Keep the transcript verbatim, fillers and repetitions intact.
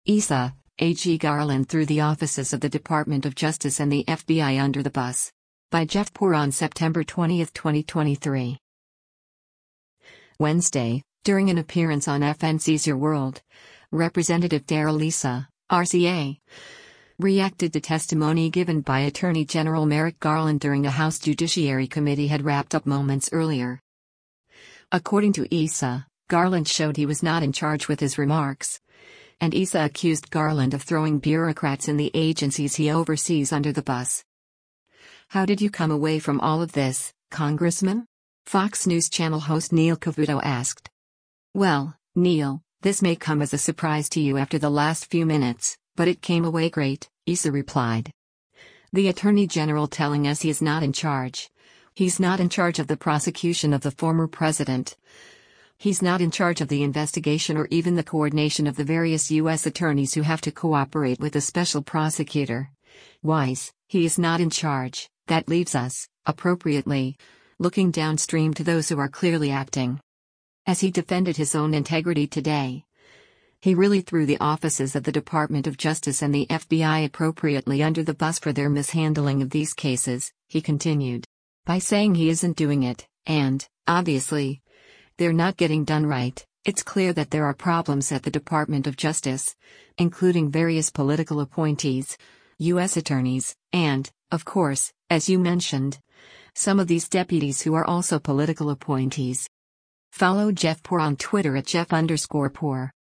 Issa, A G Garland threw the offices of the Department of Justice and the F B I under the bus. By Jeff Poor on September twentieth, twenty twenty-three. Wednesday, during an appearance on F N C's Your World, Representative Darrell Issa, R C A, reacted to testimony given by Attorney General Merrick Garland during a House Judiciary Committee had wrapped up moments earlier. According to Issa, Garland showed he was not in charge with his remarks, and Issa accused Garland of throwing bureaucrats in the agencies he oversees under the bus. "How did you come away from all of this, Congressman?" Fox News Channel host Neil Cavuto asked. "Well, Neil, this may come as a surprise to you after the last few minutes, but it came away great," Issa replied. "The Attorney General telling us he is not in charge. He's not in charge of the prosecution of the former president. He's not in charge of the investigation or even the coordination of the various U S attorneys who have to cooperate with the special prosecutor. Wise, he is not in charge. That leaves us, appropriately, looking downstream to those who are clearly acting." As he defended his own integrity today, he really threw the offices of the Department of Justice and the F B I appropriately under the bus for their mishandling of these cases, he continued. By saying he isn't doing it, and, obviously, they're not getting done right, it's clear that there are problems at the Department of Justice, including various political appointees, U S attorneys, and, of course, as you mentioned, some of these deputies who are also political appointees. Follow Jeff Poor on Twitter at Jeff underscore Poor.